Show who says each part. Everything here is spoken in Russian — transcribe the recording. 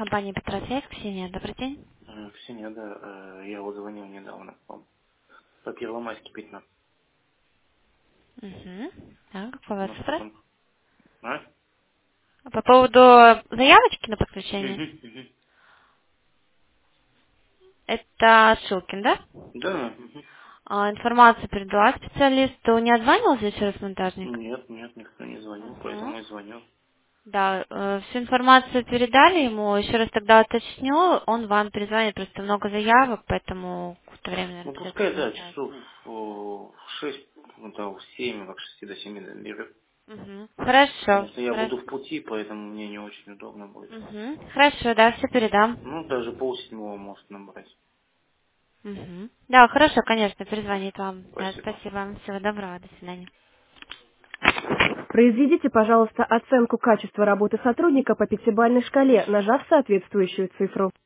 Speaker 1: Компания Петросвязь, Ксения, добрый день.
Speaker 2: Ксения, да, я вот звонил недавно вам по Первомайске 15.
Speaker 1: Угу. Так, какой у вас
Speaker 2: Ну что
Speaker 1: вопрос?
Speaker 2: там? А?
Speaker 1: По поводу заявочки на подключение.
Speaker 2: Мгм, мгм.
Speaker 1: Это Шилкин, да?
Speaker 2: Да, мгм.
Speaker 1: Информацию передала специалисту. Не отзванивался еще раз монтажник?
Speaker 2: Нет, нет, никто не звонил,
Speaker 1: Угу.
Speaker 2: поэтому и звонил.
Speaker 1: Да, всю информацию передали ему. Еще раз тогда уточню. Он вам перезвонит. Просто много заявок, поэтому какое-то время, наверное,
Speaker 2: Ну
Speaker 1: придется
Speaker 2: пускай, да,
Speaker 1: подождать.
Speaker 2: часов в 6, ну да, в 7, от 6 до 7 наберет.
Speaker 1: Угу.
Speaker 2: Потому
Speaker 1: Хорошо.
Speaker 2: что я
Speaker 1: Хорошо.
Speaker 2: буду в пути, поэтому мне не очень удобно будет.
Speaker 1: Угу. Хорошо, да, все передам.
Speaker 2: Ну, даже полседьмого может набрать.
Speaker 1: Мгм. Да, хорошо, конечно, перезвонит вам. Да,
Speaker 2: Спасибо.
Speaker 1: спасибо. Всего доброго. До свидания.
Speaker 3: Произведите, пожалуйста, оценку качества работы сотрудника по пятибалльной шкале, нажав соответствующую цифру.